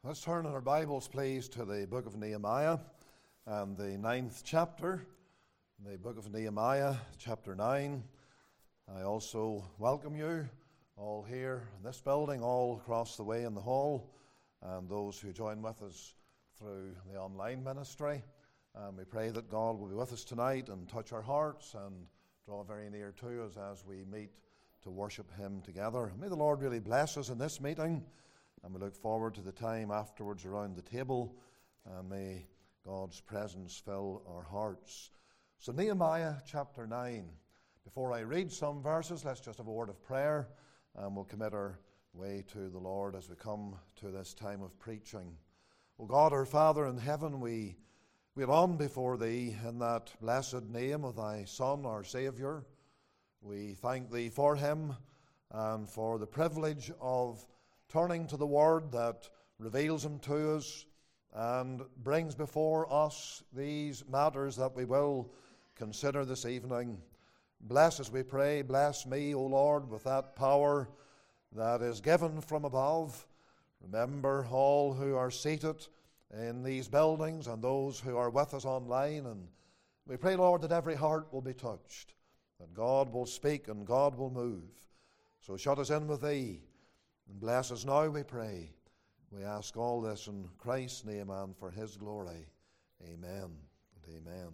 Let's turn in our Bibles, please, to the book of Nehemiah and the 9th chapter. The book of Nehemiah, chapter 9. I also welcome you all here in this building, all across the way in the hall, and those who join with us through the online ministry. And we pray that God will be with us tonight and touch our hearts and draw very near to us as we meet to worship Him together. May the Lord really bless us in this meeting. And we look forward to the time afterwards around the table, and may God's presence fill our hearts. So Nehemiah chapter 9. Before I read some verses, let's just have a word of prayer, and we'll commit our way to the Lord as we come to this time of preaching. O God, our Father in heaven, we run before Thee in that blessed name of Thy Son, our Saviour. We thank Thee for Him and for the privilege of turning to the Word that reveals Him to us and brings before us these matters that we will consider this evening. Bless us, we pray. Bless me, O Lord, with that power that is given from above. Remember all who are seated in these buildings and those who are with us online. And we pray, Lord, that every heart will be touched, that God will speak and God will move. So shut us in with Thee. And bless us now, we pray. We ask all this in Christ's name and for His glory. Amen and amen.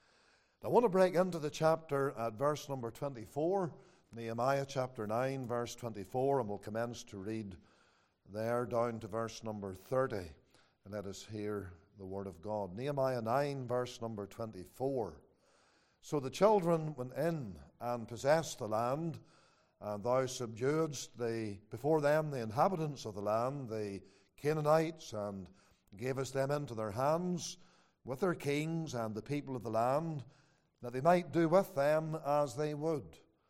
I want to break into the chapter at verse number 24, Nehemiah chapter 9, verse 24, and we'll commence to read there down to verse number 30. And let us hear the word of God. Nehemiah 9, verse number 24. So the children went in and possessed the land, and thou subduedst before them the inhabitants of the land, the Canaanites, and gavest them into their hands with their kings and the people of the land, that they might do with them as they would.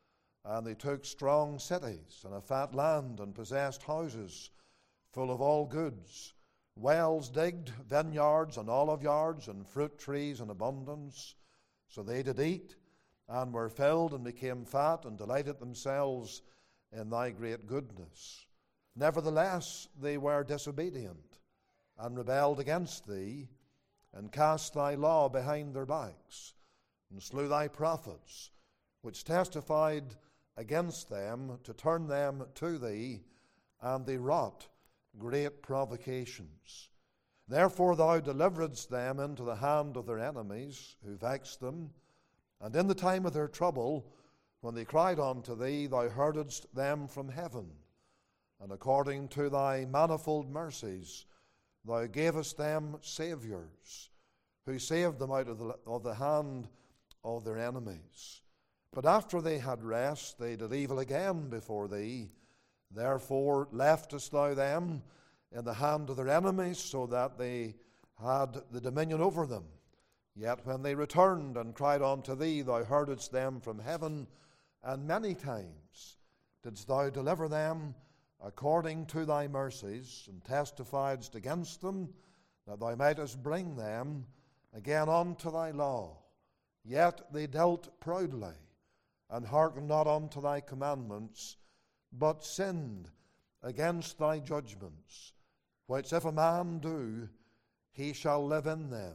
And they took strong cities and a fat land, and possessed houses full of all goods, wells digged, vineyards and olive yards, and fruit trees in abundance. So they did eat, and were filled, and became fat, and delighted themselves in Thy great goodness. Nevertheless, they were disobedient, and rebelled against Thee, and cast Thy law behind their backs, and slew Thy prophets, which testified against them to turn them to Thee, and they wrought great provocations. Therefore Thou deliveredst them into the hand of their enemies, who vexed them. And in the time of their trouble, when they cried unto Thee, Thou heardedst them from heaven. And according to Thy manifold mercies, Thou gavest them Saviours, who saved them out of the hand of their enemies. But after they had rest, they did evil again before Thee. Therefore leftest Thou them in the hand of their enemies, so that they had the dominion over them. Yet when they returned and cried unto Thee, Thou heardest them from heaven, and many times didst Thou deliver them according to Thy mercies, and testifiedst against them, that Thou mightest bring them again unto Thy law. Yet they dealt proudly, and hearkened not unto Thy commandments, but sinned against Thy judgments, which if a man do, he shall live in them.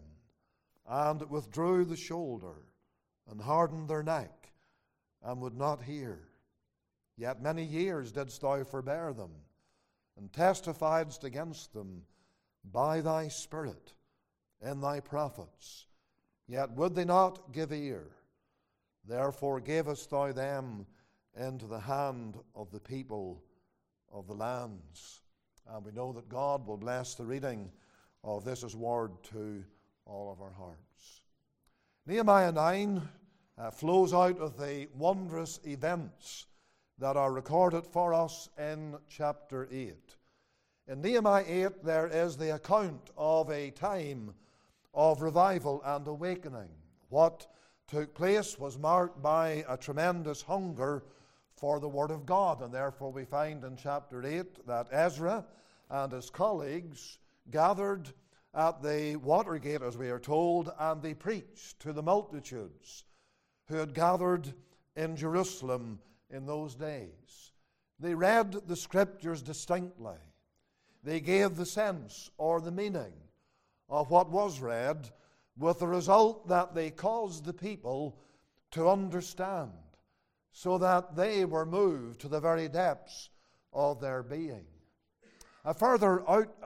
And withdrew the shoulder, and hardened their neck, and would not hear. Yet many years didst Thou forbear them, and testifiedst against them by Thy Spirit in Thy prophets. Yet would they not give ear. Therefore gavest Thou them into the hand of the people of the lands. And we know that God will bless the reading of this His word to all of our hearts. Nehemiah 9 flows out of the wondrous events that are recorded for us in chapter 8. In Nehemiah 8 there is the account of a time of revival and awakening. What took place was marked by a tremendous hunger for the Word of God, and therefore we find in chapter 8 that Ezra and his colleagues gathered at the Watergate, as we are told, and they preached to the multitudes who had gathered in Jerusalem in those days. They read the Scriptures distinctly. they gave the sense or the meaning of what was read, with the result that they caused the people to understand, so that they were moved to the very depths of their being. A further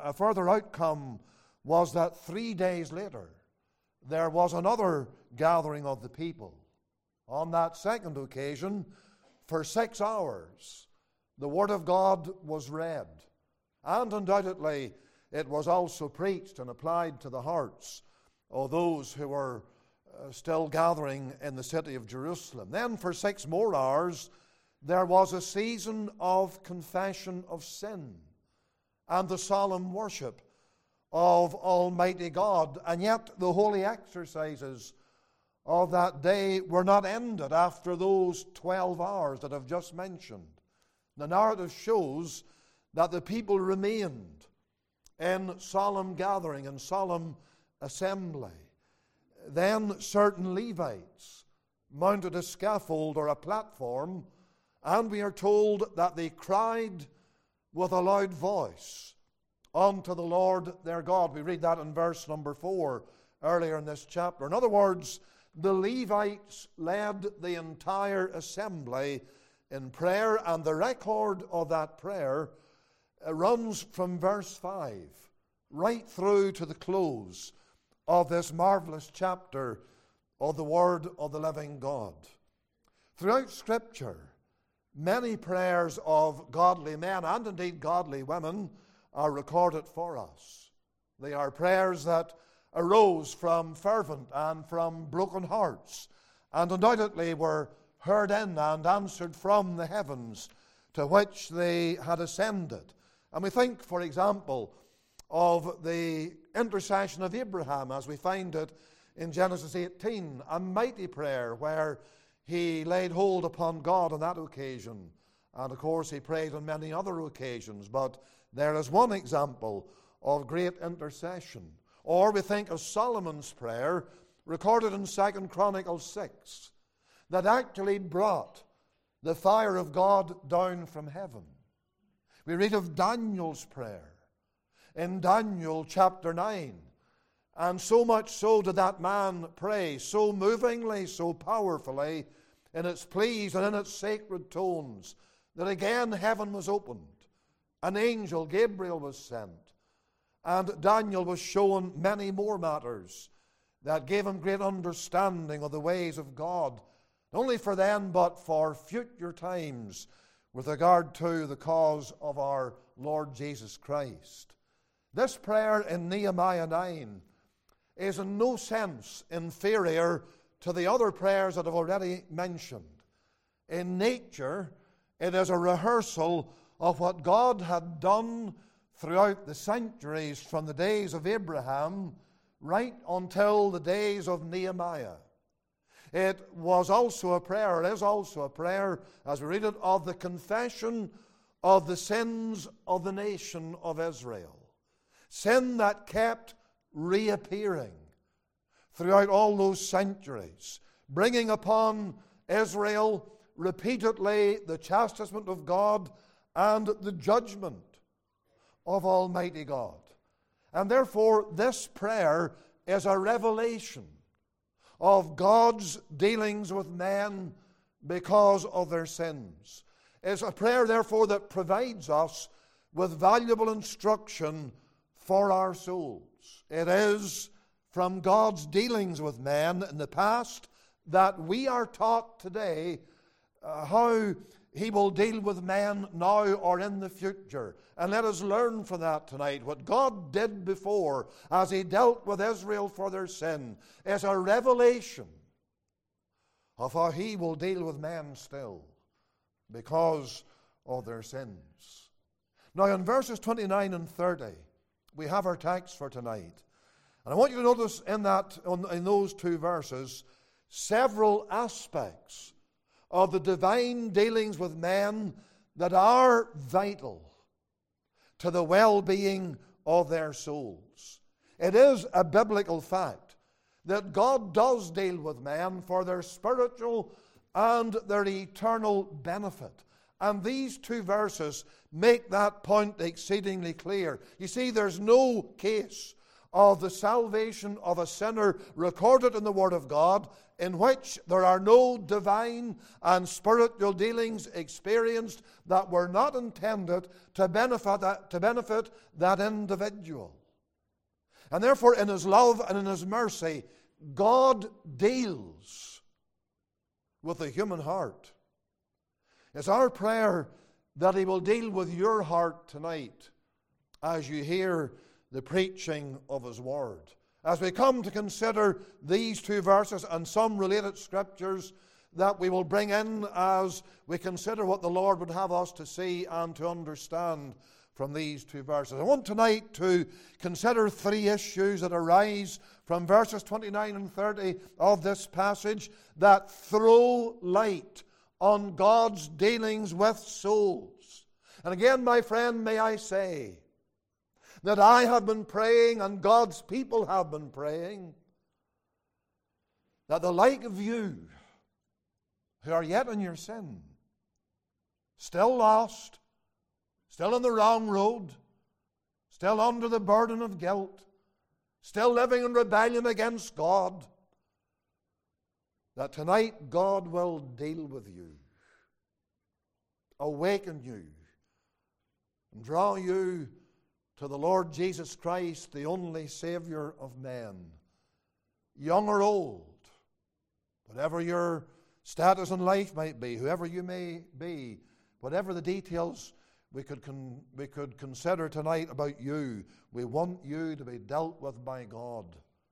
outcome was that 3 days later there was another gathering of the people. On that second occasion, for 6 hours, the Word of God was read, and undoubtedly it was also preached and applied to the hearts of those who were still gathering in the city of Jerusalem. Then for 6 more hours, there was a season of confession of sin and the solemn worship of Almighty God. And yet the holy exercises of that day were not ended after those 12 hours that I've just mentioned. The narrative shows that the people remained in solemn gathering and solemn assembly. Then certain Levites mounted a scaffold or a platform, and we are told that they cried with a loud voice unto the Lord their God. We read that in verse number 4 earlier in this chapter. In other words, the Levites led the entire assembly in prayer, and the record of that prayer runs from verse 5 right through to the close of this marvelous chapter of the Word of the living God. Throughout Scripture, many prayers of godly men and indeed godly women are recorded for us. They are prayers that arose from fervent and from broken hearts, and undoubtedly were heard in and answered from the heavens to which they had ascended. And we think, for example, of the intercession of Abraham as we find it in Genesis 18, a mighty prayer where he laid hold upon God on that occasion. And of course he prayed on many other occasions, but there is one example of great intercession. Or we think of Solomon's prayer recorded in 2 Chronicles 6 that actually brought the fire of God down from heaven. We read of Daniel's prayer in Daniel chapter 9. And so much so did that man pray, so movingly, so powerfully, in its pleas and in its sacred tones, that again heaven was opened. An angel, Gabriel, was sent. And Daniel was shown many more matters that gave him great understanding of the ways of God, not only for then, but for future times, with regard to the cause of our Lord Jesus Christ. This prayer in Nehemiah 9 is in no sense inferior to the other prayers that I've already mentioned. In nature, it is a rehearsal of what God had done throughout the centuries from the days of Abraham right until the days of Nehemiah. It was also a prayer, it is also a prayer, as we read it, of the confession of the sins of the nation of Israel. Sin that kept reappearing throughout all those centuries, bringing upon Israel repeatedly the chastisement of God and the judgment of Almighty God. And therefore, this prayer is a revelation of God's dealings with men because of their sins. It's a prayer, therefore, that provides us with valuable instruction for our souls. It is from God's dealings with men in the past that we are taught today how He will deal with men now or in the future. And let us learn from that tonight. What God did before as He dealt with Israel for their sin is a revelation of how He will deal with men still because of their sins. Now in verses 29 and 30, we have our text for tonight. And I want you to notice in those two verses several aspects of the divine dealings with men that are vital to the well-being of their souls. It is a biblical fact that God does deal with men for their spiritual and their eternal benefit. And these two verses make that point exceedingly clear. You see, there's no case of the salvation of a sinner recorded in the Word of God in which there are no divine and spiritual dealings experienced that were not intended to benefit that individual. And therefore, in His love and in His mercy, God deals with the human heart. It's our prayer that He will deal with your heart tonight as you hear the preaching of His Word. As we come to consider these two verses and some related scriptures that we will bring in as we consider what the Lord would have us to see and to understand from these two verses. I want tonight to consider three issues that arise from verses 29 and 30 of this passage that throw light on God's dealings with souls. And again, my friend, may I say that I have been praying and God's people have been praying that the like of you who are yet in your sin, still lost, still on the wrong road, still under the burden of guilt, still living in rebellion against God, that tonight God will deal with you, awaken you, and draw you to the Lord Jesus Christ, the only Savior of men, young or old, whatever your status in life might be, whoever you may be, whatever the details we could consider tonight about you, we want you to be dealt with by God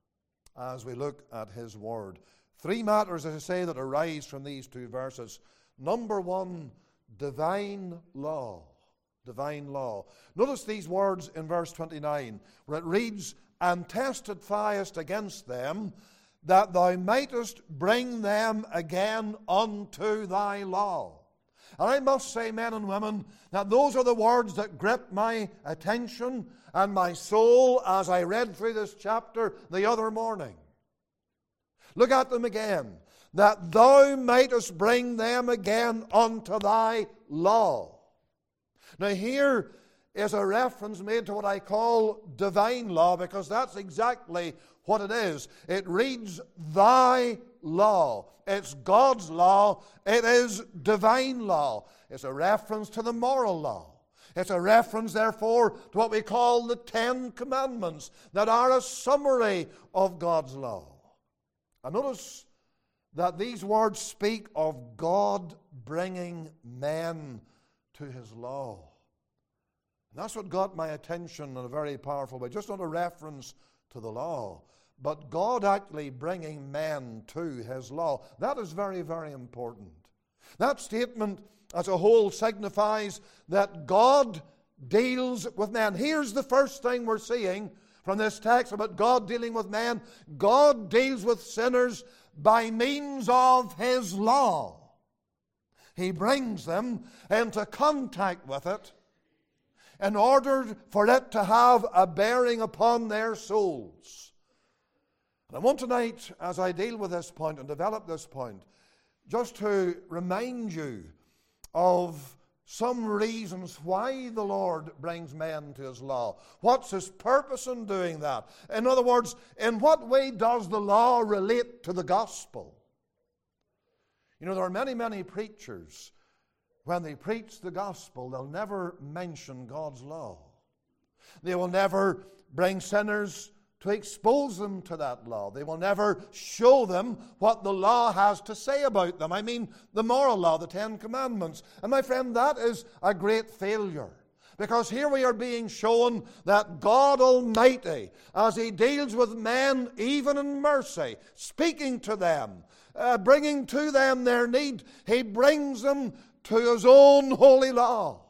as we look at His Word. Three matters, as I say, that arise from these two verses. Number one, divine law. Divine law. Notice these words in verse 29, where it reads, "And testifiest against them, that thou mightest bring them again unto thy law." And I must say, men and women, that those are the words that gripped my attention and my soul as I read through this chapter the other morning. Look at them again. That thou mightest bring them again unto thy law. Now here is a reference made to what I call divine law, because that's exactly what it is. It reads, thy law. It's God's law. It is divine law. It's a reference to the moral law. It's a reference, therefore, to what we call the Ten Commandments, that are a summary of God's law. And notice that these words speak of God bringing men to His law. And that's what got my attention in a very powerful way. Just not a reference to the law, but God actually bringing men to His law. That is very, very important. That statement as a whole signifies that God deals with men. Here's the first thing we're seeing from this text about God dealing with men. God deals with sinners by means of His law. He brings them into contact with it in order for it to have a bearing upon their souls. And I want tonight, as I deal with this point and develop this point, just to remind you of some reasons why the Lord brings men to His law. What's His purpose in doing that? In other words, in what way does the law relate to the gospel? You know, there are many, many preachers, when they preach the gospel, they'll never mention God's law. They will never bring sinners to expose them to that law. They will never show them what the law has to say about them. I mean, the moral law, the Ten Commandments. And my friend, that is a great failure. Because here we are being shown that God Almighty, as He deals with men even in mercy, speaking to them, bringing to them their need, He brings them to His own holy law.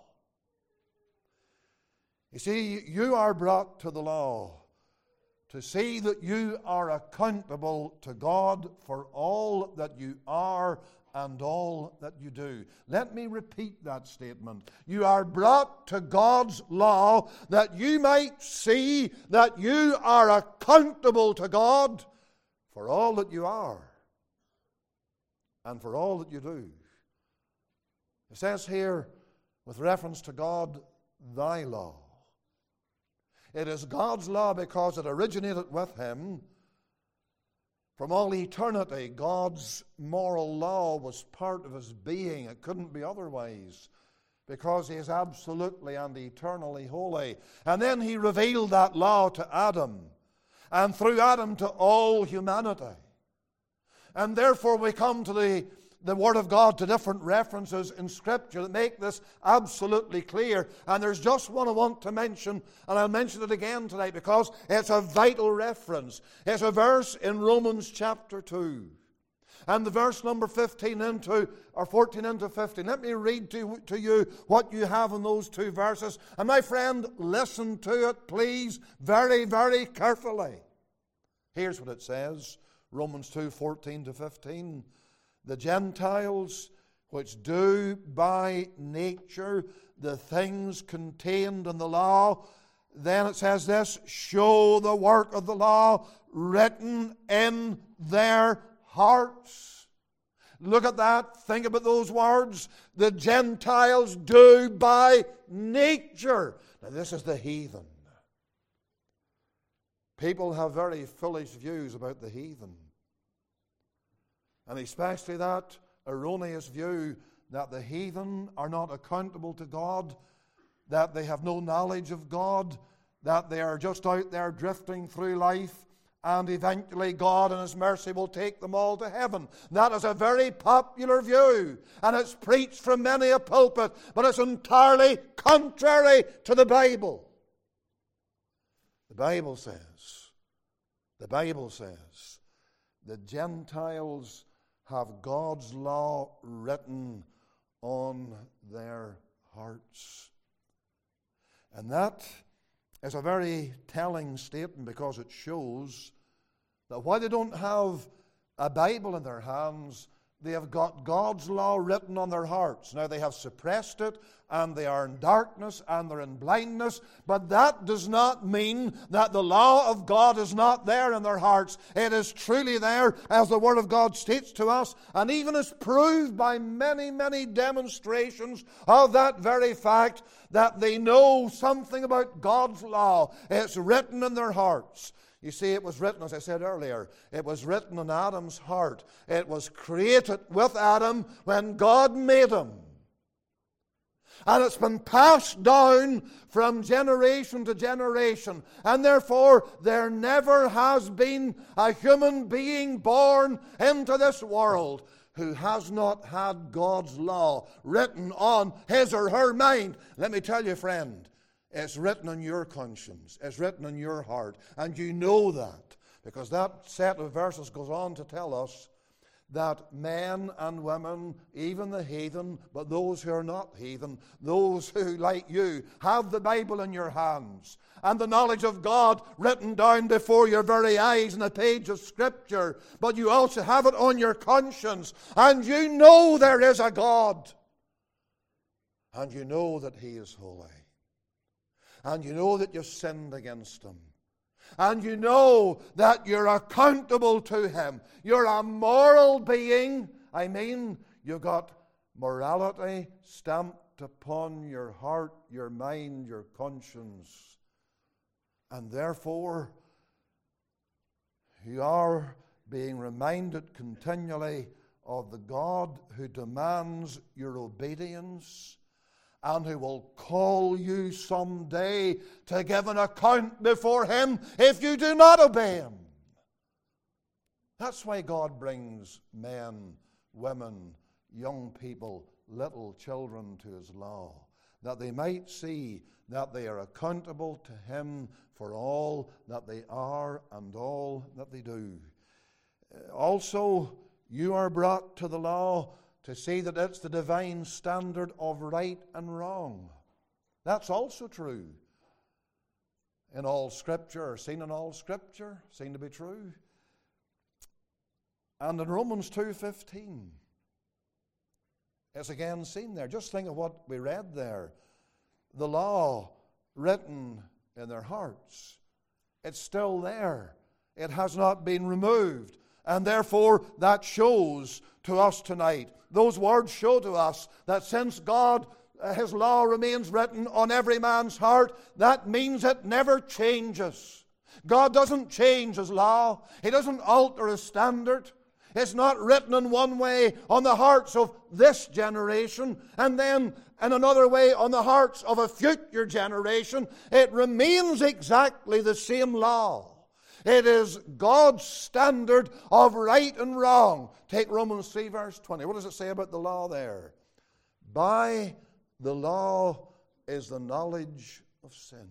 You see, you are brought to the law to see that you are accountable to God for all that you are and all that you do. Let me repeat that statement. You are brought to God's law that you might see that you are accountable to God for all that you are and for all that you do. It says here, with reference to God, thy law. It is God's law because it originated with Him. From all eternity, God's moral law was part of His being. It couldn't be otherwise, because He is absolutely and eternally holy. And then He revealed that law to Adam, and through Adam to all humanity. And therefore we come to the Word of God, to different references in Scripture that make this absolutely clear. And there's just one I want to mention, and I'll mention it again tonight because it's a vital reference. It's a verse in Romans chapter 2. And the verse number 14 into 15. Let me read to you what you have in those two verses. And my friend, listen to it, please, very, very carefully. Here's what it says. Romans 2, 14 to 15. The Gentiles, which do by nature the things contained in the law, then it says this, show the work of the law written in their hearts. Look at that. Think about those words. The Gentiles do by nature. Now this is the heathen. People have very foolish views about the heathen. And especially that erroneous view that the heathen are not accountable to God, that they have no knowledge of God, that they are just out there drifting through life, and eventually God in His mercy will take them all to heaven. That is a very popular view, and it's preached from many a pulpit, but it's entirely contrary to the Bible. The Bible says, the Gentiles have God's law written on their hearts. And that is a very telling statement, because it shows that while they don't have a Bible in their hands, they have got God's law written on their hearts. Now, they have suppressed it, and they are in darkness, and they're in blindness, but that does not mean that the law of God is not there in their hearts. It is truly there, as the Word of God states to us, and even is proved by many, many demonstrations of that very fact, that they know something about God's law. It's written in their hearts. You see, it was written, as I said earlier, it was written in Adam's heart. It was created with Adam when God made him. And it's been passed down from generation to generation. And therefore, there never has been a human being born into this world who has not had God's law written on his or her mind. Let me tell you, friend, it's written on your conscience. It's written on your heart. And you know that, because that set of verses goes on to tell us that men and women, even the heathen, but those who are not heathen, those who, like you, have the Bible in your hands and the knowledge of God written down before your very eyes in a page of Scripture, but you also have it on your conscience, and you know there is a God, and you know that He is holy. And you know that you've sinned against Him. And you know that you're accountable to Him. You're a moral being. I mean, you've got morality stamped upon your heart, your mind, your conscience. And therefore, you are being reminded continually of the God who demands your obedience, and who will call you someday to give an account before Him if you do not obey Him. That's why God brings men, women, young people, little children to His law, that they might see that they are accountable to Him for all that they are and all that they do. Also, you are brought to the law to see that it's the divine standard of right and wrong. That's also true in all Scripture, seen in all Scripture, seen to be true. And in Romans 2:15, it's again seen there. Just think of what we read there. The law written in their hearts. It's still there. It has not been removed. And therefore, that shows to us tonight, those words show to us that since God, His law remains written on every man's heart, that means it never changes. God doesn't change His law. He doesn't alter His standard. It's not written in one way on the hearts of this generation and then in another way on the hearts of a future generation. It remains exactly the same law. It is God's standard of right and wrong. Take Romans 3 verse 20. What does it say about the law there? By the law is the knowledge of sin.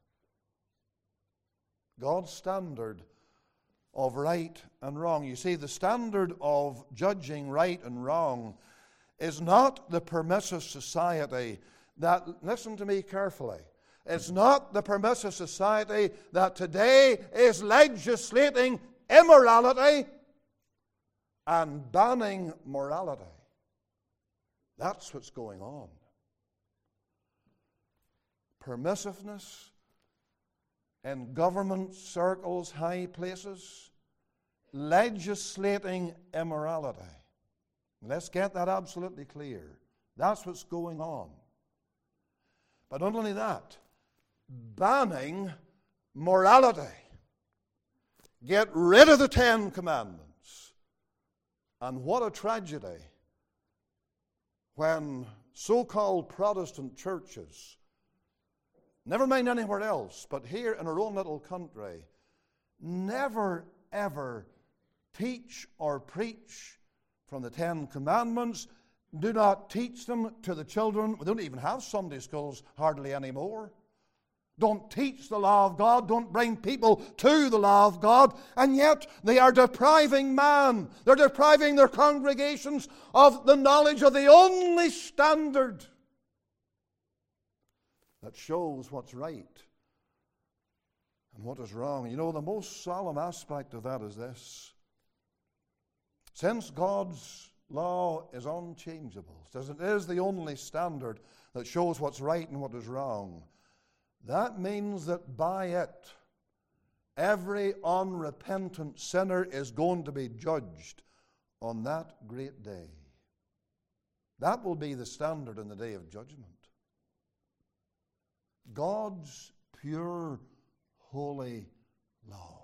God's standard of right and wrong. You see, the standard of judging right and wrong is not the permissive society that, listen to me carefully, it's not the permissive society that today is legislating immorality and banning morality. That's what's going on. Permissiveness in government circles, high places, legislating immorality. Let's get that absolutely clear. That's what's going on. But not only that, banning morality. Get rid of the 10 Commandments. And what a tragedy when so-called Protestant churches, never mind anywhere else, but here in our own little country, never ever teach or preach from the 10 Commandments, do not teach them to the children. We don't even have Sunday schools hardly anymore. Don't teach the law of God. Don't bring people to the law of God. And yet they are depriving man. They're depriving their congregations of the knowledge of the only standard that shows what's right and what is wrong. You know, the most solemn aspect of that is this. Since God's law is unchangeable, since it is the only standard that shows what's right and what is wrong, that means that by it, every unrepentant sinner is going to be judged on that great day. That will be the standard in the day of judgment. God's pure, holy law.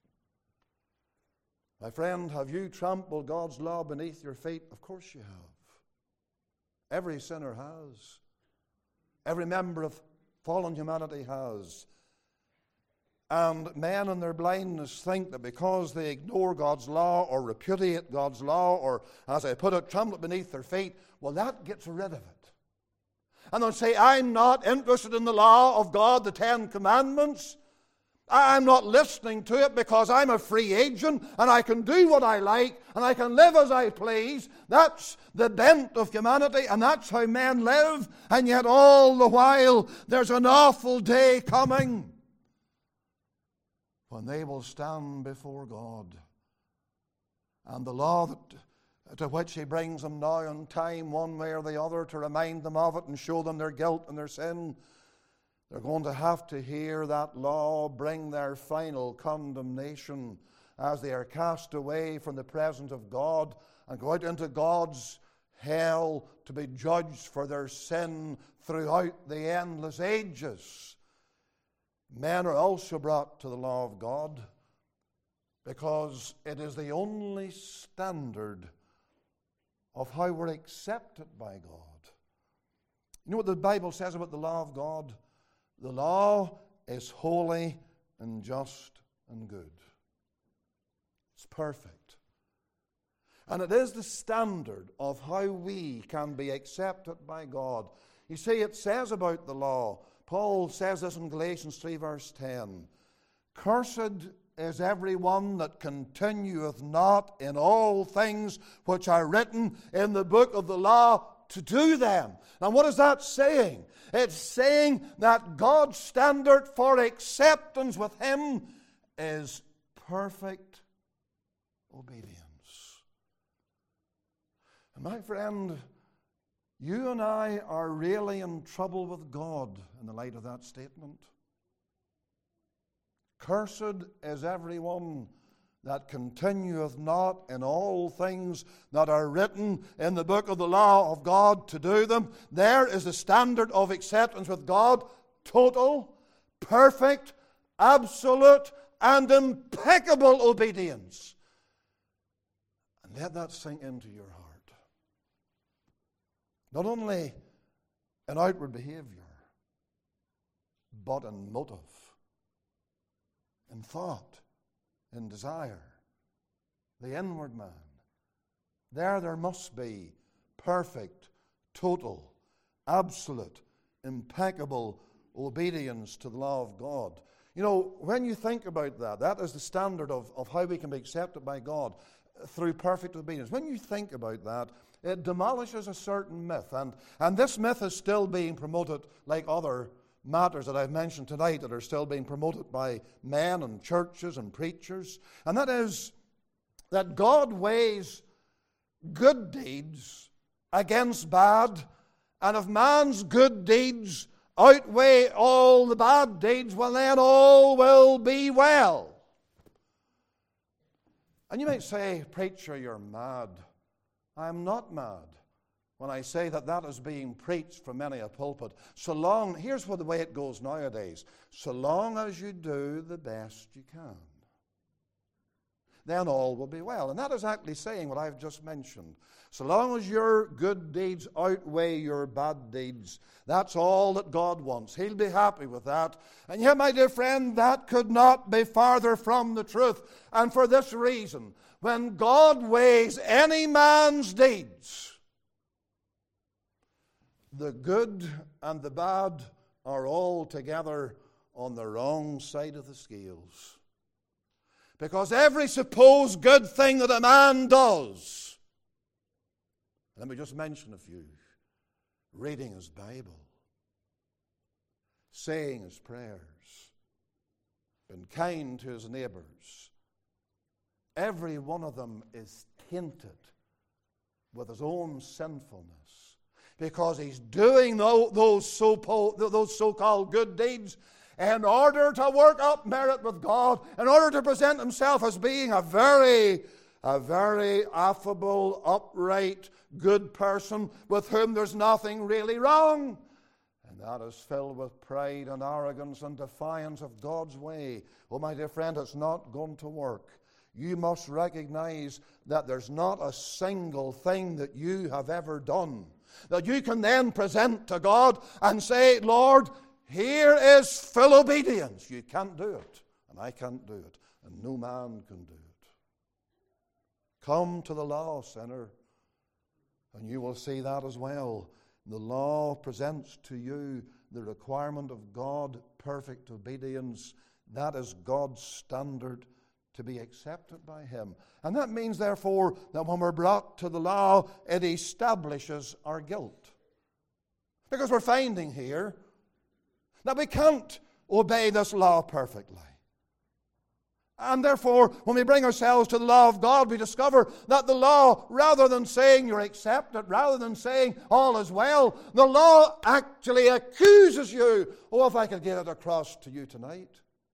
My friend, have you trampled God's law beneath your feet? Of course you have. Every sinner has. Every member of fallen humanity has. And men in their blindness think that because they ignore God's law or repudiate God's law or, as I put it, trample it beneath their feet, well, that gets rid of it. And they'll say, I'm not interested in the law of God, the 10 Commandments. I'm not listening to it because I'm a free agent and I can do what I like and I can live as I please. That's the bent of humanity and that's how men live. And yet all the while there's an awful day coming when they will stand before God. And the law to which He brings them now in time, one way or the other, to remind them of it and show them their guilt and their sin, they're going to have to hear that law bring their final condemnation as they are cast away from the presence of God and go out into God's hell to be judged for their sin throughout the endless ages. Men are also brought to the law of God because it is the only standard of how we're accepted by God. You know what the Bible says about the law of God? The law is holy and just and good. It's perfect. And it is the standard of how we can be accepted by God. You see, it says about the law, Paul says this in Galatians 3 verse 10, Cursed is everyone that continueth not in all things which are written in the book of the law to do them. Now what is that saying? It's saying that God's standard for acceptance with Him is perfect obedience. And my friend, you and I are really in trouble with God in the light of that statement. Cursed is everyone that continueth not in all things that are written in the book of the law of God to do them. There is the standard of acceptance with God: total, perfect, absolute, and impeccable obedience. And let that sink into your heart. Not only in outward behavior, but in motive, in thought, in desire, the inward man. There must be perfect, total, absolute, impeccable obedience to the law of God. You know, when you think about that, that is the standard of how we can be accepted by God, through perfect obedience. When you think about that, it demolishes a certain myth. And this myth is still being promoted, like other matters that I've mentioned tonight that are still being promoted by men and churches and preachers. And that is that God weighs good deeds against bad, and if man's good deeds outweigh all the bad deeds, well, then all will be well. And you might say, "Preacher, you're mad." I am not mad when I say that is being preached from many a pulpit. Here's the way it goes nowadays: so long as you do the best you can, then all will be well. And that is actually saying what I've just mentioned. So long as your good deeds outweigh your bad deeds, that's all that God wants. He'll be happy with that. And yet, my dear friend, that could not be farther from the truth. And for this reason, when God weighs any man's deeds, the good and the bad are all together on the wrong side of the scales. Because every supposed good thing that a man does, let me just mention a few: reading his Bible, saying his prayers, being kind to his neighbors, every one of them is tainted with his own sinfulness. Because he's doing those so-called good deeds in order to work up merit with God, in order to present himself as being a very affable, upright, good person with whom there's nothing really wrong. And that is filled with pride and arrogance and defiance of God's way. Oh, my dear friend, it's not going to work. You must recognize that there's not a single thing that you have ever done that you can then present to God and say, "Lord, here is full obedience." You can't do it, and I can't do it, and no man can do it. Come to the law, sinner, and you will see that as well. The law presents to you the requirement of God, perfect obedience. That is God's standard to be accepted by Him. And that means, therefore, that when we're brought to the law, it establishes our guilt. Because we're finding here that we can't obey this law perfectly. And therefore, when we bring ourselves to the law of God, we discover that the law, rather than saying you're accepted, rather than saying all is well, the law actually accuses you. Oh, if I could get it across to you tonight.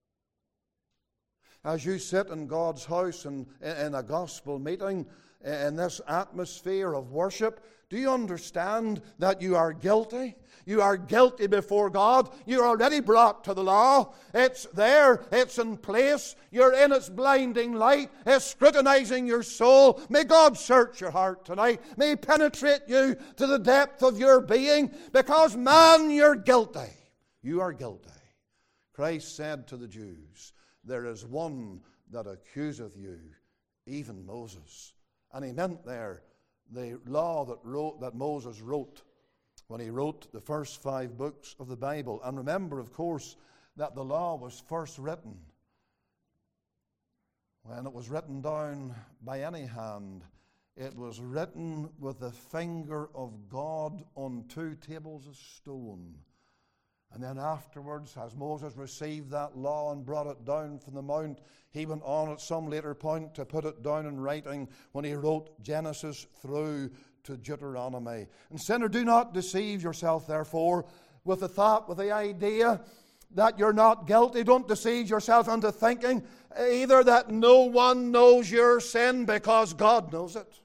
As you sit in God's house in a gospel meeting, in this atmosphere of worship, do you understand that you are guilty? You are guilty before God. You're already brought to the law. It's there. It's in place. You're in its blinding light. It's scrutinizing your soul. May God search your heart tonight. May He penetrate you to the depth of your being. Because, man, you're guilty. You are guilty. Christ said to the Jews, "There is one that accuseth you, even Moses." And He meant there the law that Moses wrote when he wrote the first 5 books of the Bible. And remember, of course, that the law was first written. When it was written down by any hand, it was written with the finger of God on 2 tables of stone. And then afterwards, as Moses received that law and brought it down from the mount, he went on at some later point to put it down in writing when he wrote Genesis through to Deuteronomy. And sinner, do not deceive yourself, therefore, with the thought, with the idea that you're not guilty. Don't deceive yourself into thinking either that no one knows your sin, because God knows it.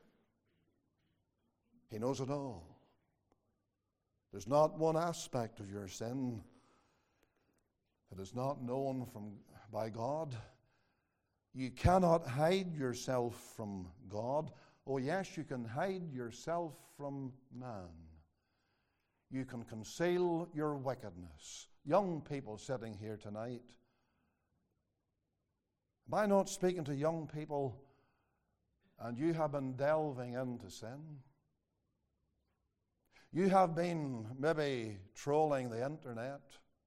He knows it all. There's not one aspect of your sin that is not known by God. You cannot hide yourself from God. Oh yes, you can hide yourself from man. You can conceal your wickedness. Young people sitting here tonight, am I not speaking to young people and you have been delving into sin? You have been maybe trolling the internet.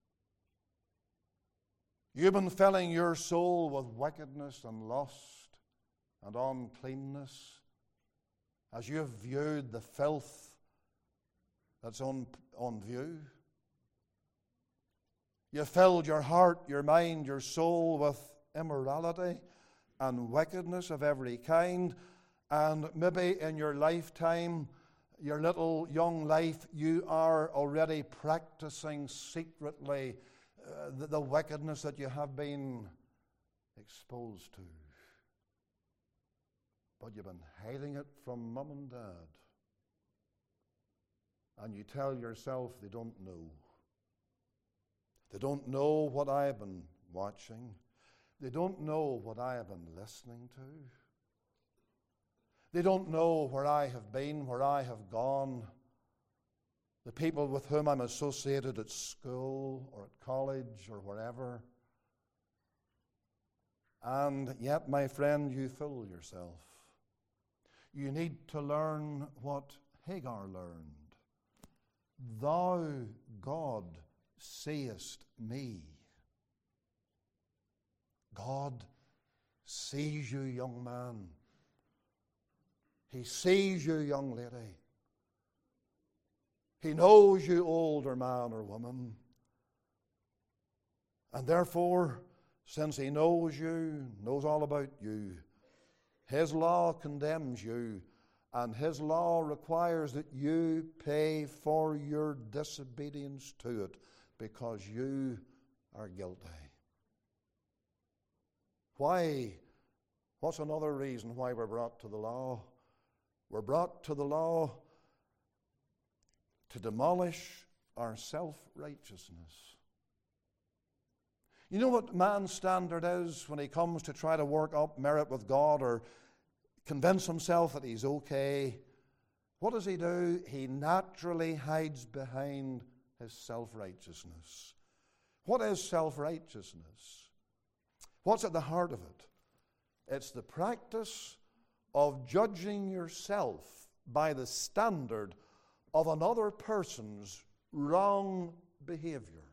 You've been filling your soul with wickedness and lust and uncleanness as you have viewed the filth that's on view. You filled your heart, your mind, your soul with immorality and wickedness of every kind, and maybe in your lifetime, your little young life, you are already practicing secretly the wickedness that you have been exposed to. But you've been hiding it from mum and dad. And you tell yourself they don't know. They don't know what I have been watching. They don't know what I have been listening to. They don't know where I have been, where I have gone, the people with whom I'm associated at school or at college or wherever. And yet, my friend, you fool yourself. You need to learn what Hagar learned. Thou, God, seest me. God sees you, young man. He sees you, young lady. He knows you, older man or woman. And therefore, since He knows you, knows all about you, His law condemns you, and His law requires that you pay for your disobedience to it, because you are guilty. Why? What's another reason why we're brought to the law? We're brought to the law to demolish our self-righteousness. You know what man's standard is when he comes to try to work up merit with God or convince himself that he's okay? What does he do? He naturally hides behind his self-righteousness. What is self-righteousness? What's at the heart of it? It's the practice of judging yourself by the standard of another person's wrong behavior.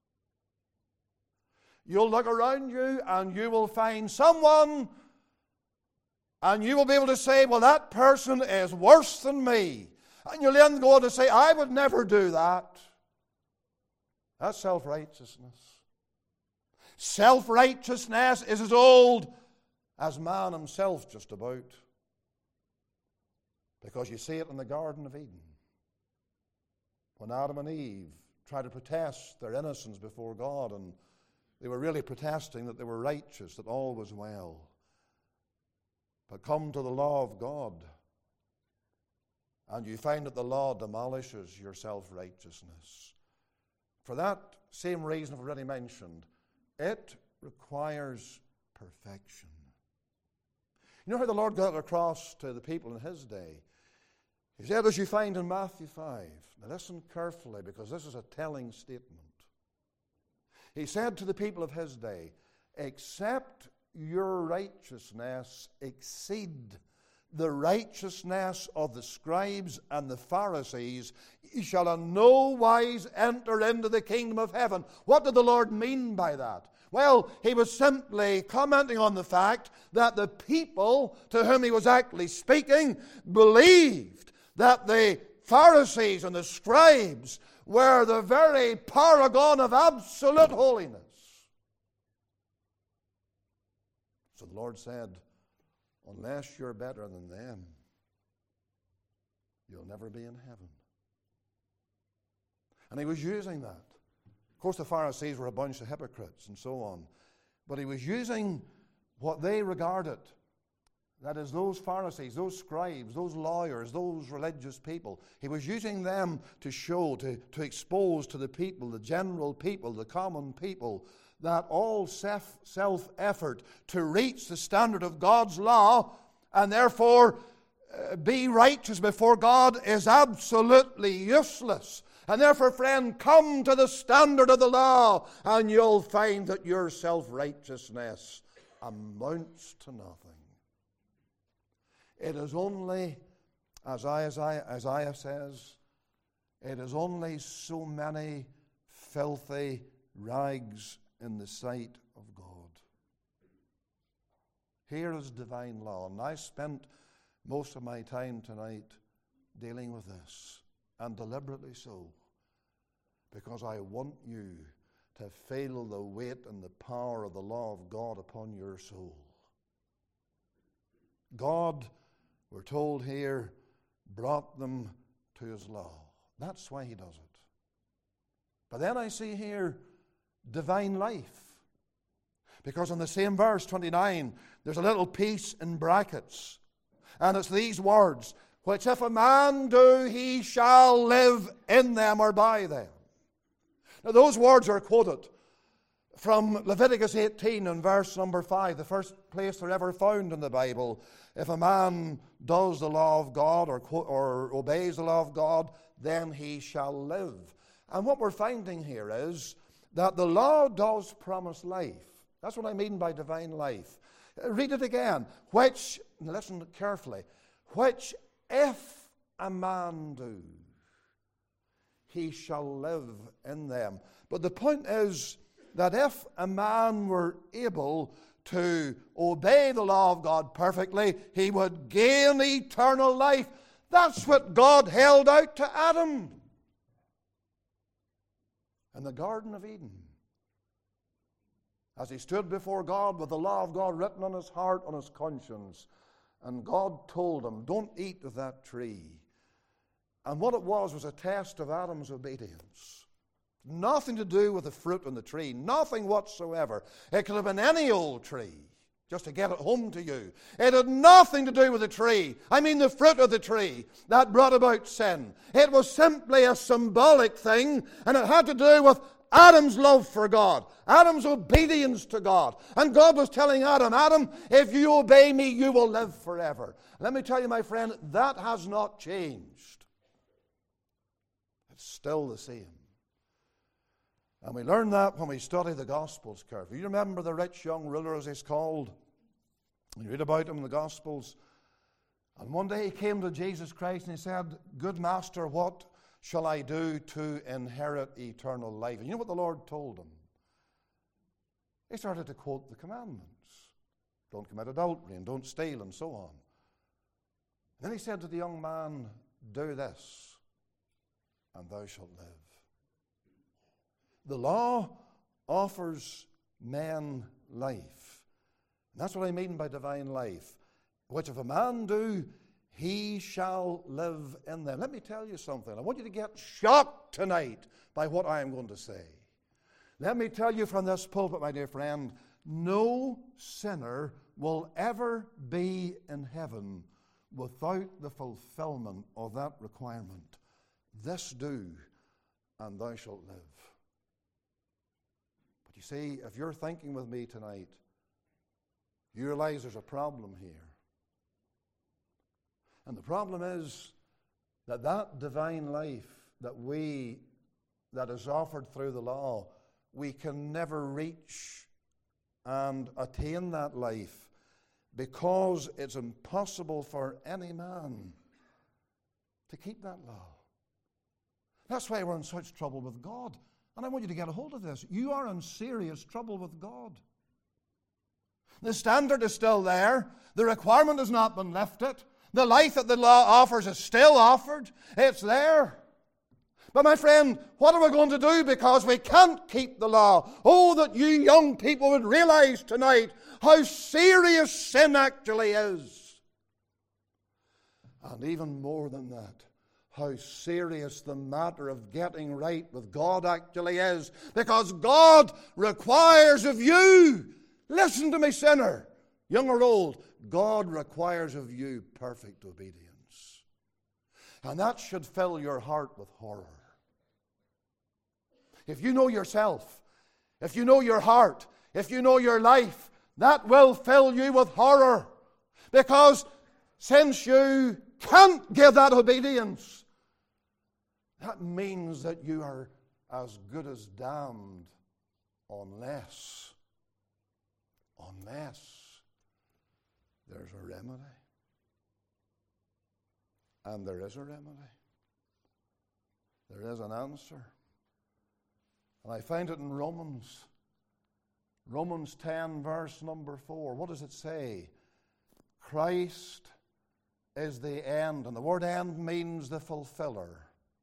You'll look around you and you will find someone, and you will be able to say, well, that person is worse than me. And you'll then go on to say, I would never do that. That's self-righteousness. Self-righteousness is as old as man himself, just about. Because you see it in the Garden of Eden. When Adam and Eve tried to protest their innocence before God, and they were really protesting that they were righteous, that all was well. But come to the law of God, and you find that the law demolishes your self-righteousness. For that same reason I've already mentioned, it requires perfection. You know how the Lord got across to the people in His day? He said, as you find in Matthew 5, now listen carefully, because this is a telling statement. He said to the people of His day, except your righteousness exceed the righteousness of the scribes and the Pharisees, ye shall in no wise enter into the kingdom of heaven. What did the Lord mean by that? Well, He was simply commenting on the fact that the people to whom He was actually speaking believed that the Pharisees and the scribes were the very paragon of absolute holiness. So the Lord said, unless you're better than them, you'll never be in heaven. And He was using that Of course, the Pharisees were a bunch of hypocrites and so on. But he was using what they regarded, that is, those Pharisees, those scribes, those lawyers, those religious people. He was using them to show, to expose to the people, the general people, the common people, that all self-effort to reach the standard of God's law and therefore be righteous before God is absolutely useless. And therefore, friend, come to the standard of the law and you'll find that your self-righteousness amounts to nothing. It is only, as Isaiah says, it is only so many filthy rags in the sight of God. Here is divine law. And I spent most of my time tonight dealing with this, and deliberately so, because I want you to feel the weight and the power of the law of God upon your soul. God, we're told here, brought them to his law. That's why he does it. But then I see here divine life. Because in the same verse, 29, there's a little piece in brackets. And it's these words, which if a man do, he shall live in them or by them. Now those words are quoted from Leviticus 18 and verse number 5, the first place they're ever found in the Bible. If a man does the law of God or obeys the law of God, then he shall live. And what we're finding here is that the law does promise life. That's what I mean by divine life. Read it again. Which, listen carefully, which if a man do, he shall live in them. But the point is that if a man were able to obey the law of God perfectly, he would gain eternal life. That's what God held out to Adam in the Garden of Eden. As he stood before God with the law of God written on his heart, on his conscience, and God told him, don't eat of that tree. And what it was a test of Adam's obedience. Nothing to do with the fruit on the tree, nothing whatsoever. It could have been any old tree, just to get it home to you. It had nothing to do with the tree. I mean the fruit of the tree that brought about sin. It was simply a symbolic thing, and it had to do with Adam's love for God, Adam's obedience to God. And God was telling Adam, Adam, if you obey me, you will live forever. Let me tell you, my friend, that has not changed. It's still the same. And we learn that when we study the Gospels carefully. You remember the rich young ruler, as he's called? You read about him in the Gospels. And one day he came to Jesus Christ and he said, good master, what shall I do to inherit eternal life? And you know what the Lord told him? He started to quote the commandments. Don't commit adultery and don't steal and so on. Then he said to the young man, do this and thou shalt live. The law offers men life. And that's what I mean by divine life. Which if a man do, he shall live in them. Let me tell you something. I want you to get shocked tonight by what I am going to say. Let me tell you from this pulpit, my dear friend, no sinner will ever be in heaven without the fulfillment of that requirement. This do, and thou shalt live. But you see, if you're thinking with me tonight, you realize there's a problem here. And the problem is that divine life that is offered through the law, we can never reach and attain that life because it's impossible for any man to keep that law. That's why we're in such trouble with God. And I want you to get a hold of this. You are in serious trouble with God. The standard is still there. The requirement has not been lifted. The life that the law offers is still offered. It's there. But my friend, what are we going to do because we can't keep the law? Oh, that you young people would realize tonight how serious sin actually is. And even more than that, how serious the matter of getting right with God actually is. Because God requires of you, listen to me, sinner, young or old, God requires of you perfect obedience. And that should fill your heart with horror. If you know yourself, if you know your heart, if you know your life, that will fill you with horror. Because since you can't give that obedience, that means that you are as good as damned unless there's a remedy. And there is a remedy. There is an answer. And I find it in Romans 10, verse number 4. What does it say? Christ is the end. And the word end means the fulfiller.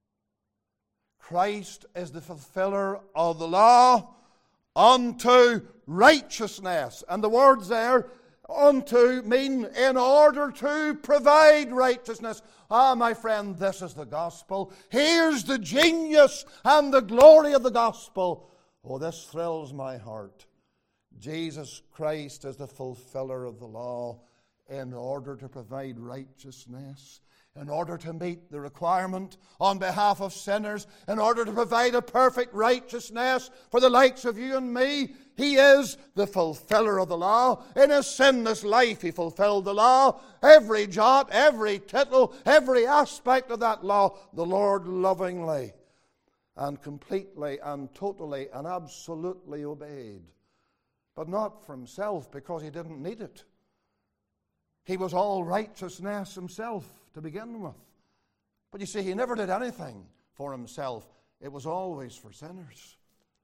Christ is the fulfiller of the law unto righteousness. And the words there, unto, mean in order to provide righteousness. Ah, my friend, this is the gospel. Here's the genius and the glory of the gospel. Oh, this thrills my heart. Jesus Christ is the fulfiller of the law in order to provide righteousness, in order to meet the requirement on behalf of sinners, in order to provide a perfect righteousness for the likes of you and me. He is the fulfiller of the law. In his sinless life, he fulfilled the law. Every jot, every tittle, every aspect of that law, the Lord lovingly and completely and totally and absolutely obeyed. But not for himself, because he didn't need it. He was all righteousness himself to begin with. But you see, he never did anything for himself. It was always for sinners.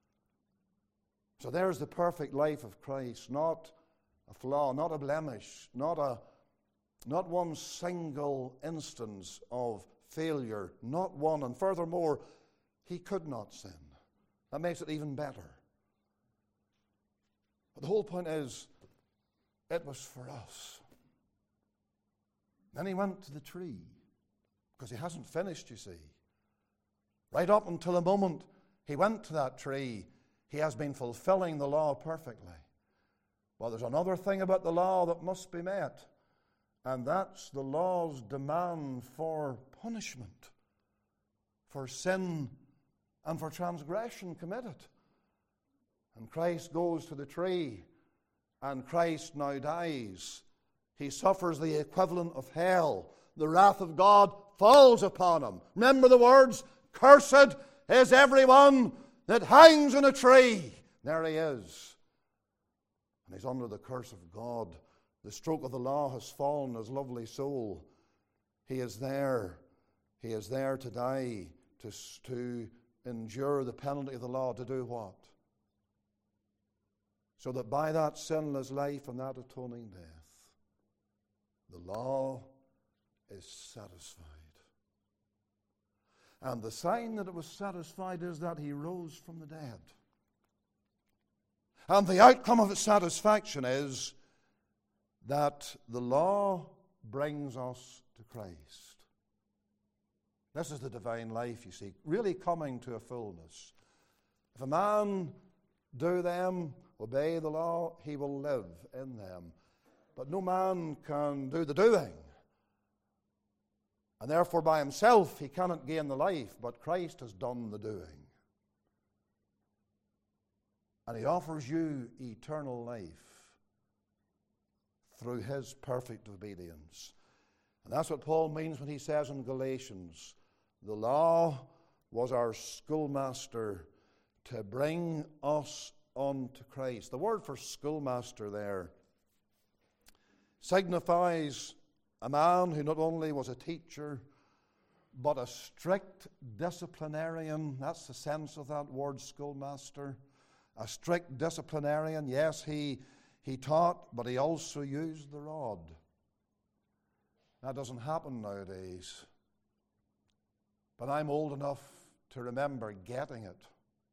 So there's the perfect life of Christ, not a flaw, not a blemish, not one single instance of failure, not one. And furthermore, he could not sin. That makes it even better. But the whole point is, it was for us. Then he went to the tree, because he hasn't finished, you see. Right up until the moment he went to that tree, he has been fulfilling the law perfectly. Well, there's another thing about the law that must be met, and that's the law's demand for punishment, for sin and for transgression committed. And Christ goes to the tree, and Christ now dies. He suffers the equivalent of hell. The wrath of God falls upon him. Remember the words, cursed is everyone that hangs on a tree. There he is. And he's under the curse of God. The stroke of the law has fallen on his lovely soul. He is there. He is there to die, to endure the penalty of the law. To do what? So that by that sinless life and that atoning death, the law is satisfied. And the sign that it was satisfied is that he rose from the dead. And the outcome of its satisfaction is that the law brings us to Christ. This is the divine life, you see, really coming to a fullness. If a man do them, obey the law, he will live in them. But no man can do the doing. And therefore by himself he cannot gain the life, but Christ has done the doing. And he offers you eternal life through his perfect obedience. And that's what Paul means when he says in Galatians, the law was our schoolmaster to bring us unto Christ. The word for schoolmaster there signifies a man who not only was a teacher, but a strict disciplinarian. That's the sense of that word, schoolmaster. A strict disciplinarian. Yes, he taught, but he also used the rod. That doesn't happen nowadays. But I'm old enough to remember getting it.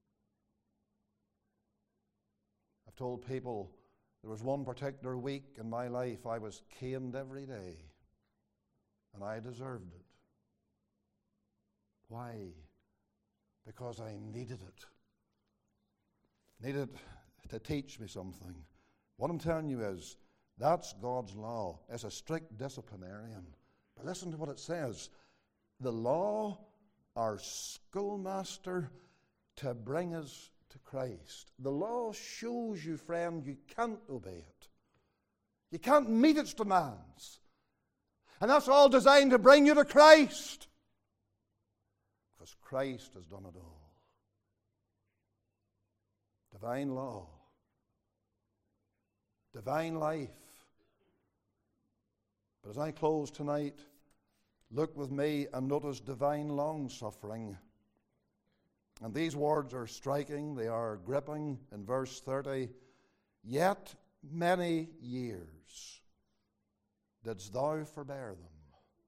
I've told people there was one particular week in my life I was caned every day, and I deserved it. Why? Because I needed it. Needed to teach me something. What I'm telling you is, that's God's law. It's a strict disciplinarian. But listen to what it says. The law, our schoolmaster, to bring us to Christ. The law shows you, friend, you can't obey it. You can't meet its demands. And that's all designed to bring you to Christ. Because Christ has done it all. Divine law. Divine life. But as I close tonight, look with me and notice divine long-suffering. And these words are striking, they are gripping. In verse 30, yet many years didst thou forbear them,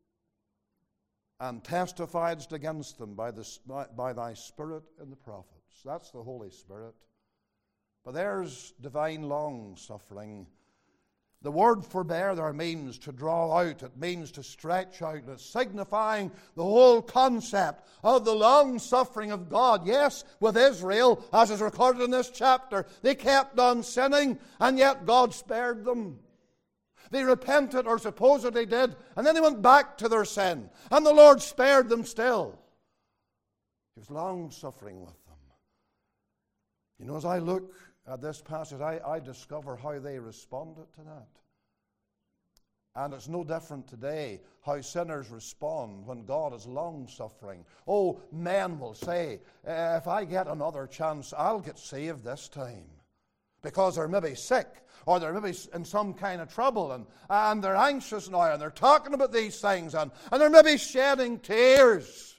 and testifiedst against them by thy Spirit in the prophets. That's the Holy Spirit. But there's divine long-suffering. The word forbear there means to draw out. It means to stretch out. It's signifying the whole concept of the long-suffering of God. Yes, with Israel, as is recorded in this chapter, they kept on sinning, and yet God spared them. They repented, or supposedly did, and then they went back to their sin, and the Lord spared them still. He was long-suffering with them. You know, as I look at this passage, I discover how they responded to that. And it's no different today how sinners respond when God is long-suffering. Oh, men will say, if I get another chance, I'll get saved this time. Because they're maybe sick, or they're maybe in some kind of trouble, and they're anxious now, and they're talking about these things, and they're maybe shedding tears.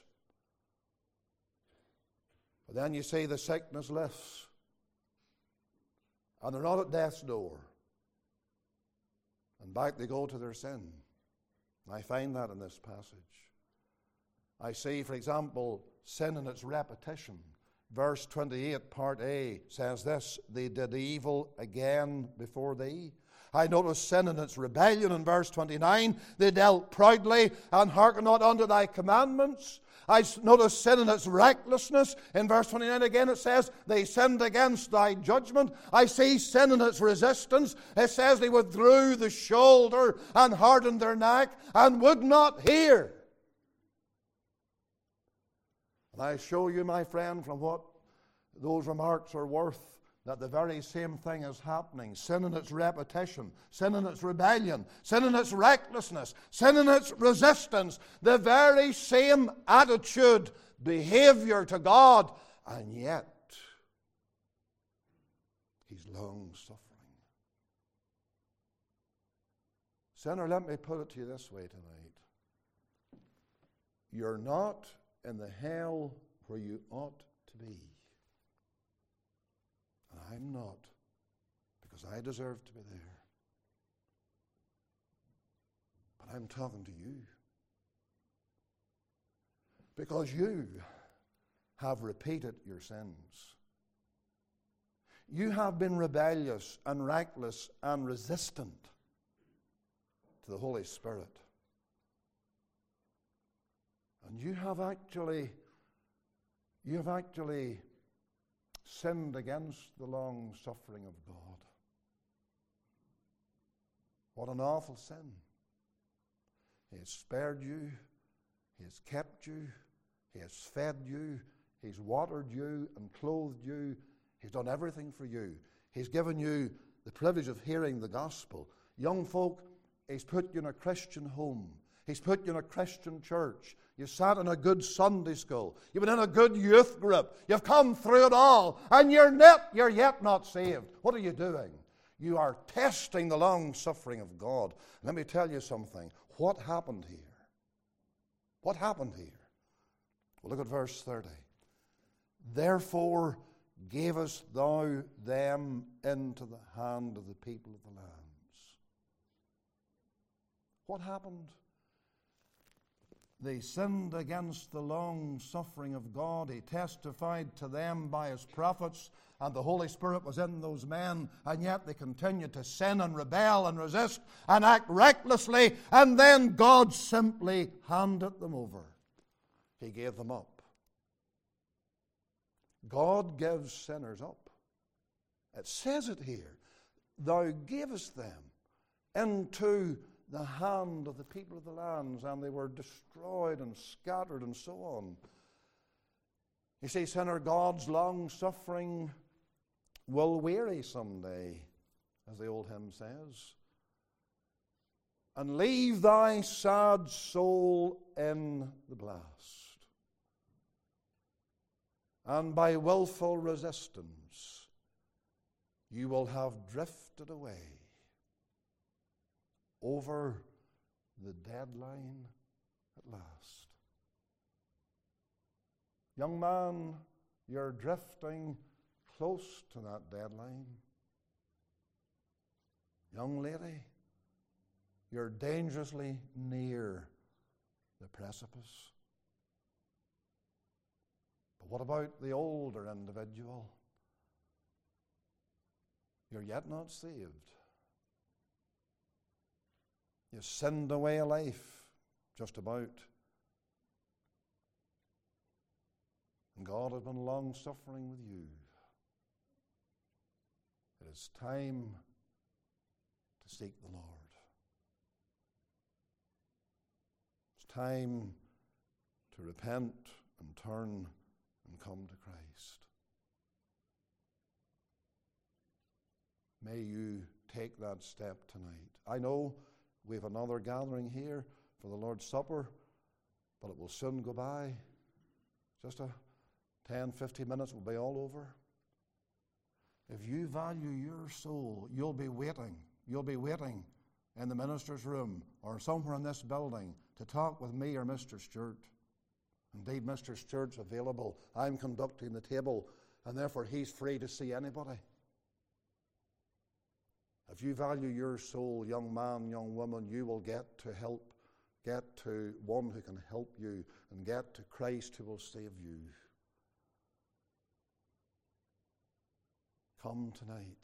But then you see the sickness lifts. And they're not at death's door. And back they go to their sin. And I find that in this passage. I see, for example, sin in its repetition. Verse 28, part A, says this, they did evil again before thee. I notice sin in its rebellion in verse 29. They dealt proudly and hearkened not unto thy commandments. I notice sin in its recklessness. In verse 29 again it says, they sinned against thy judgment. I see sin in its resistance. It says they withdrew the shoulder and hardened their neck and would not hear. And I show you, my friend, from what those remarks are worth, that the very same thing is happening. Sin in its repetition, sin in its rebellion, sin in its recklessness, sin in its resistance, the very same attitude, behavior to God, and yet He's long-suffering. Sinner, let me put it to you this way tonight. You're not in the hell where you ought to be. I'm not, because I deserve to be there. But I'm talking to you, because you have repeated your sins. You have been rebellious and reckless and resistant to the Holy Spirit. And you have actually sinned against the long-suffering of God. What an awful sin. He has spared you. He has kept you. He has fed you. He's watered you and clothed you. He's done everything for you. He's given you the privilege of hearing the gospel. Young folk, He's put you in a Christian home. He's put you in a Christian church. You sat in a good Sunday school. You've been in a good youth group. You've come through it all, and you're yet not saved. What are you doing? You are testing the long-suffering of God. Let me tell you something. What happened here? What happened here? Well, look at verse 30. Therefore gavest thou them into the hand of the people of the lands. What happened? They sinned against the long-suffering of God. He testified to them by His prophets, and the Holy Spirit was in those men, and yet they continued to sin and rebel and resist and act recklessly, and then God simply handed them over. He gave them up. God gives sinners up. It says it here. Thou gavest them into the hand of the people of the lands, and they were destroyed and scattered and so on. You see, sinner, God's long-suffering will weary someday, as the old hymn says. And leave thy sad soul in the blast. And by willful resistance, you will have drifted away over the deadline at last. Young man, you're drifting close to that deadline. Young lady, you're dangerously near the precipice. But what about the older individual? You're yet not saved. You've sinned away a life, just about. And God has been long-suffering with you. It is time to seek the Lord. It's time to repent and turn and come to Christ. May you take that step tonight. I know we have another gathering here for the Lord's Supper, but it will soon go by. Just 10, 15 minutes will be all over. If you value your soul, you'll be waiting. You'll be waiting in the minister's room or somewhere in this building to talk with me or Mr. Stewart. Indeed, Mr. Stewart's available. I'm conducting the table, and therefore he's free to see anybody. If you value your soul, young man, young woman, you will get to one who can help you, and get to Christ who will save you. Come tonight.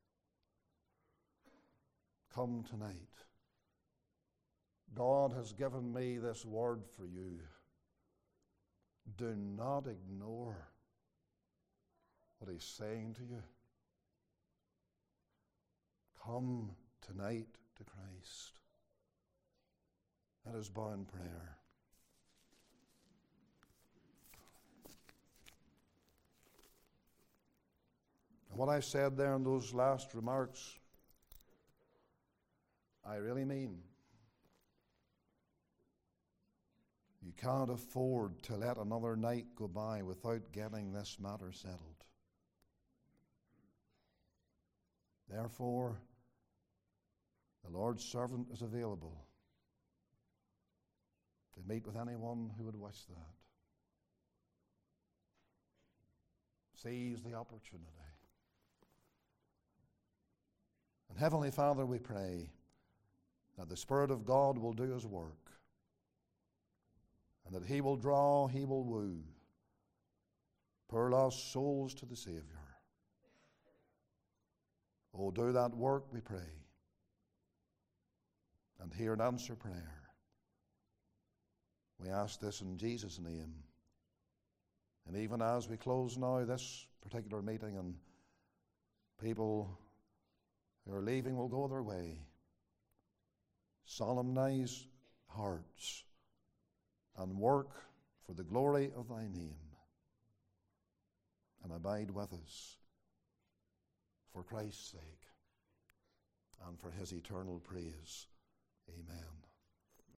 Come tonight. God has given me this word for you. Do not ignore what he's saying to you. Come tonight to Christ. Let us bow in prayer. And what I said there in those last remarks, I really mean. You can't afford to let another night go by without getting this matter settled. Therefore, the Lord's servant is available to meet with anyone who would wish that. Seize the opportunity. And Heavenly Father, we pray that the Spirit of God will do his work, and that he will draw, he will woo poor lost souls to the Savior. Oh, do that work, we pray, and hear and answer prayer. We ask this in Jesus' name. And even as we close now this particular meeting, and people who are leaving will go their way, solemnize hearts and work for the glory of thy name, and abide with us for Christ's sake and for his eternal praise. Amen.